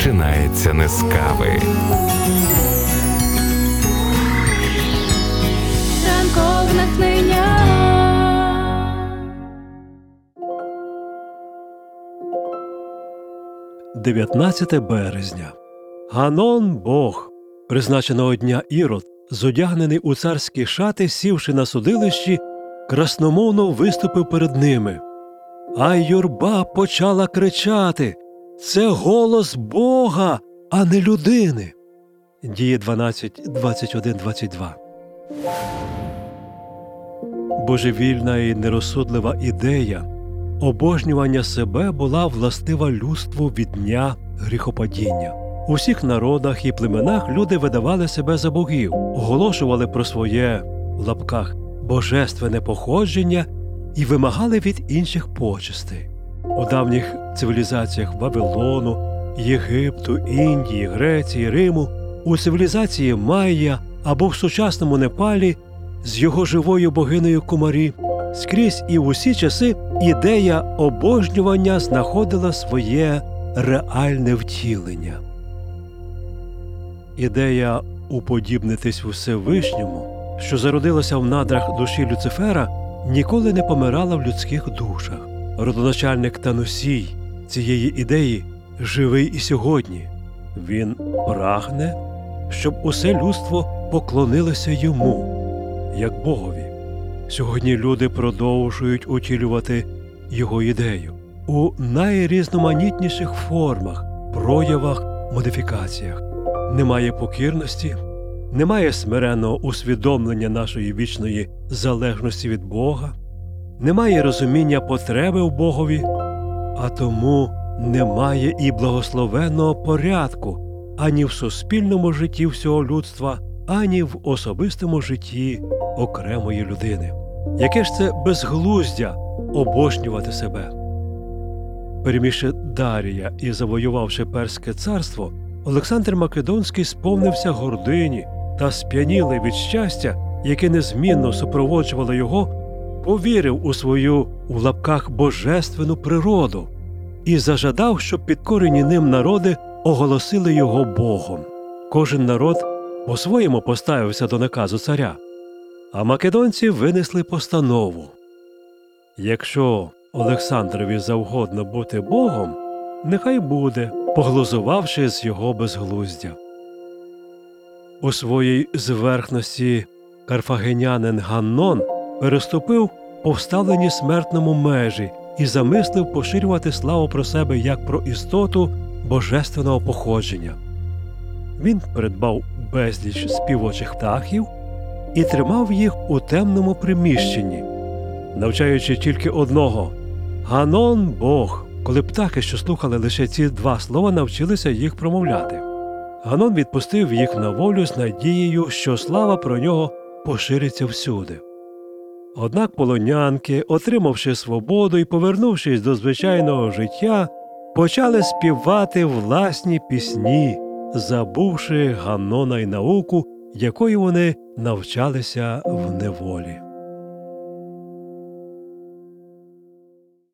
починається не з кави. Ранкове натхнення. 19 березня. Ганон Бог, призначеного дня Ірод, зодягнений у царські шати, сівши на судилищі, красномовно виступив перед ними. А юрба почала кричати: «Це голос Бога, а не людини!» Дії 12, 21, 22. Божевільна і нерозсудлива ідея обожнювання себе була властива людству від дня гріхопадіння. У всіх народах і племенах люди видавали себе за богів, оголошували про своє, в лапках, божественне походження і вимагали від інших почестей. У давніх цивілізаціях Вавилону, Єгипту, Індії, Греції, Риму, у цивілізації Майя або в сучасному Непалі з його живою богинею Кумарі, скрізь і в усі часи ідея обожнювання знаходила своє реальне втілення. Ідея уподібнитись Всевишньому, що зародилася в надрах душі Люцифера, ніколи не помирала в людських душах. Родоначальник та носій цієї ідеї живий і сьогодні. Він прагне, щоб усе людство поклонилося йому, як Богові. Сьогодні люди продовжують утілювати його ідею у найрізноманітніших формах, проявах, модифікаціях. Немає покірності, немає смиренного усвідомлення нашої вічної залежності від Бога, немає розуміння потреби в Богові, а тому немає і благословенного порядку ані в суспільному житті всього людства, ані в особистому житті окремої людини. Яке ж це безглуздя обожнювати себе? Перемігши Дарія і завоювавши Перське царство, Олександр Македонський сповнився гордині та сп'янілий від щастя, яке незмінно супроводжувало його, повірив у свою, в лапках, божественну природу і зажадав, щоб підкорені ним народи оголосили його Богом. Кожен народ по-своєму поставився до наказу царя, а македонці винесли постанову: якщо Олександрові завгодно бути Богом, нехай буде, поглузувавши з його безглуздя. У своїй зверхності карфагенянин Ганнон переступив повставлені смертному межі і замислив поширювати славу про себе як про істоту божественного походження. Він придбав безліч співочих птахів і тримав їх у темному приміщенні, навчаючи тільки одного – «Ганон Бог», коли птахи, що слухали лише ці два слова, навчилися їх промовляти. Ганон відпустив їх на волю з надією, що слава про нього пошириться всюди. Однак полонянки, отримавши свободу і повернувшись до звичайного життя, почали співати власні пісні, забувши Ганнона й науку, якої вони навчалися в неволі.